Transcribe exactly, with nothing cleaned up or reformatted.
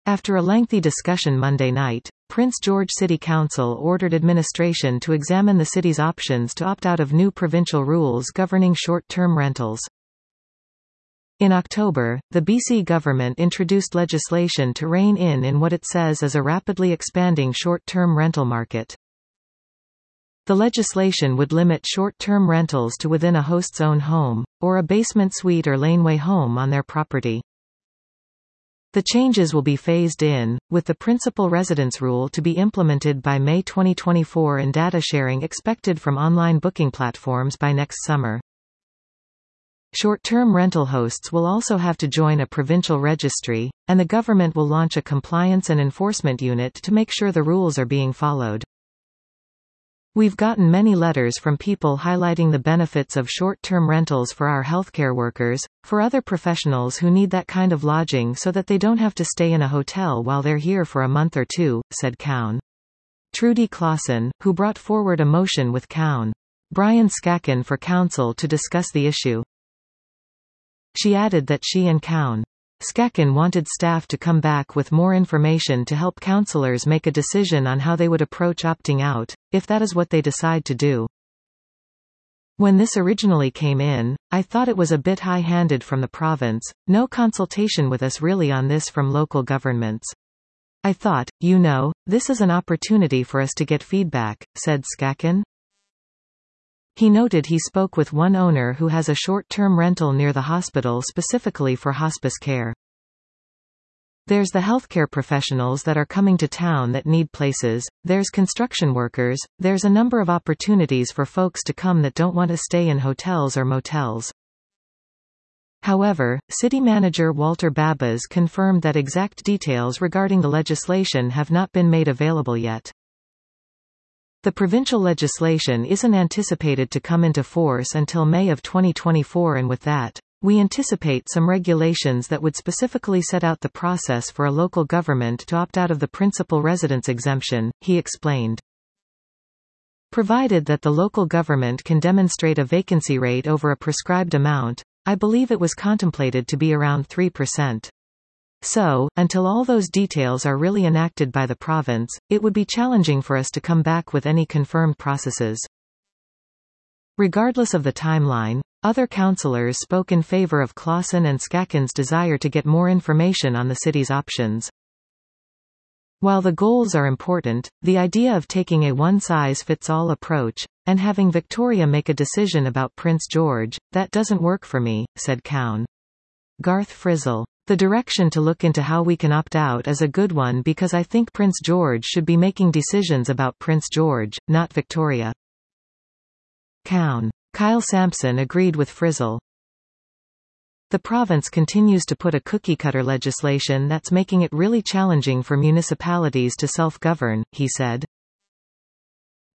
After a lengthy discussion Monday night, Prince George City Council ordered administration to examine the city's options to opt out of new provincial rules governing short-term rentals. In October, the B C government introduced legislation to rein in in what it says is a rapidly expanding short-term rental market. The legislation would limit short-term rentals to within a host's own home, or a basement suite or laneway home on their property. The changes will be phased in, with the principal residence rule to be implemented by May twenty twenty-four and data sharing expected from online booking platforms by next summer. Short-term rental hosts will also have to join a provincial registry, and the government will launch a compliance and enforcement unit to make sure the rules are being followed. We've gotten many letters from people highlighting the benefits of short-term rentals for our healthcare workers, for other professionals who need that kind of lodging so that they don't have to stay in a hotel while they're here for a month or two, said Cowan. Trudy Clausen, who brought forward a motion with Cowan. Brian Skaken for council to discuss the issue. She added that she and Cowan. Skaken wanted staff to come back with more information to help councillors make a decision on how they would approach opting out, if that is what they decide to do. When this originally came in, I thought it was a bit high-handed from the province, no consultation with us really on this from local governments. I thought, you know, this is an opportunity for us to get feedback, said Skaken. He noted he spoke with one owner who has a short-term rental near the hospital specifically for hospice care. There's the healthcare professionals that are coming to town that need places, there's construction workers, there's a number of opportunities for folks to come that don't want to stay in hotels or motels. However, City Manager Walter Babas confirmed that exact details regarding the legislation have not been made available yet. The provincial legislation isn't anticipated to come into force until May of twenty twenty-four, and with that, we anticipate some regulations that would specifically set out the process for a local government to opt out of the principal residence exemption, he explained. Provided that the local government can demonstrate a vacancy rate over a prescribed amount, I believe it was contemplated to be around three percent. So, until all those details are really enacted by the province, it would be challenging for us to come back with any confirmed processes. Regardless of the timeline, other councillors spoke in favour of Clausen and Skaken's desire to get more information on the city's options. While the goals are important, the idea of taking a one-size-fits-all approach, and having Victoria make a decision about Prince George, that doesn't work for me, said Cowan. Garth Frizzle. The direction to look into how we can opt out is a good one because I think Prince George should be making decisions about Prince George, not Victoria. Cowan. Kyle Sampson agreed with Frizzle. The province continues to put a cookie-cutter legislation that's making it really challenging for municipalities to self-govern, he said.